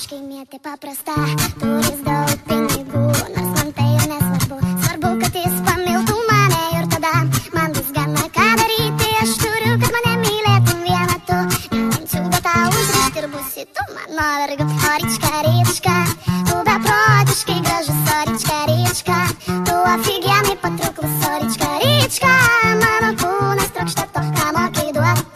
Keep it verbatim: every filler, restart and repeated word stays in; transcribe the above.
Kaimietė paprasta, turis daug pinigų, nors man tai ir nesvarbu. Svarbu, kad jis pamiltų mane ir tada man vis gana ką daryti. Aš turiu, kad mane mylėtum vieną tu. Nelemčiau, bet tau užrišti ir būsi tu mano vergu. O Rička, Rička, tu beprotiškai gražus. O Rička, Rička, tu офигенный patrauklus. O Rička, Rička, mano